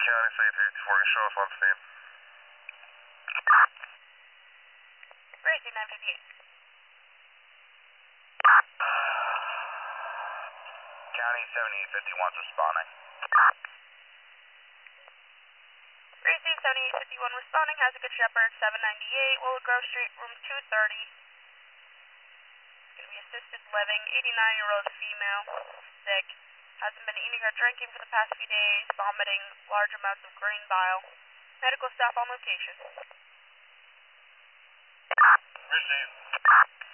County, say 354, can show us on scene. Gracie, 958. County 7851's responding. Gracie, 7851 responding, has a Good Shepherd, 798, Willow Grove Street, room 230. Going to be assisted living, 89-year-old female, sick, hasn't been eating or drinking for the past few days, vomiting large amounts of green bile. Medical staff on location. Received.